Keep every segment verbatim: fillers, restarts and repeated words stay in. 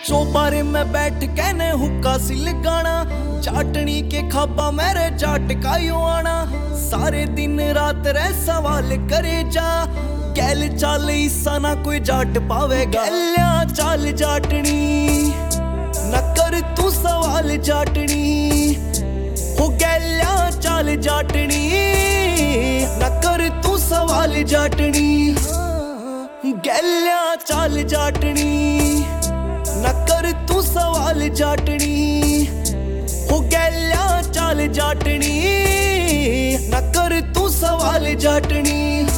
चौबारे में बैठ के ने हुक्का सी लगाना, चाटनी के खाबा मेरे जाट का यू आना। सारे दिन रात रे सवाल करे जा, गैल चाल ईसा ना कोई जाट पावे। गैल्या चाल जाटनी न कर तू सवाल जाटनी, हो गैल्या चाल जाटनी न कर तू सवाल जाटनी। गैल्या चाल जाटनी न कर तू सवाल जाटनी, हो गैल्या चाल जाटनी न कर तू सवाल जाटनी।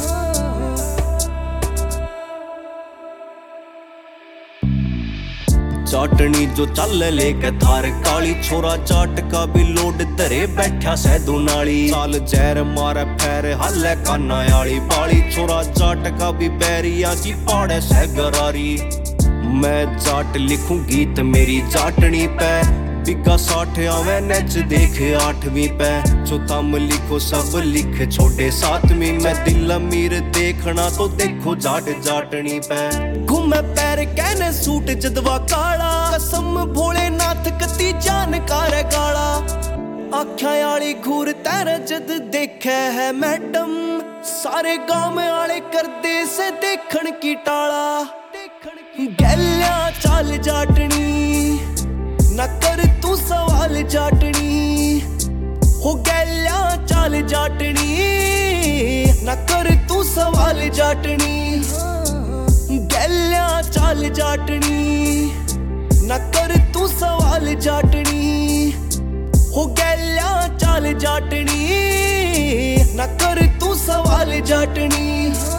चाटनी जो चल लेके थार काली, छोरा चाट का भी लोड धरे बैठा सैदू नाली। चाल जहर मारे फैर हल्ले काना आली बाली, छोरा चाट का भी बैरिया की पाड़े सह गरारी। मैं जाट लिखूं गीत मेरी जाटनी पे, बिगा साठ आवे नच देख आठवीं पे। जो तम लिखो सब लिख छोटे सातवीं में, दिल अमीर देखना तो देखो जाट जाटनी पे। घूमे पैर कहने सूट जदवा काला, कसम भोलेनाथ कती जानकार गाला। आख्या आली घूर तेरे जद देखे है मैडम, सारे गांव आले करदे से देखण की टाला। गैल्या चाल जाटनी न कर तू सवाल जाटनी, हो गैल्या चाल जाटनी न कर तू सवाल जाटनी। गैल्या चाल जाटनी न कर तू सवाल जाटनी, हो गैल्या चाल जाटनी न कर तू सवाल जाटनी।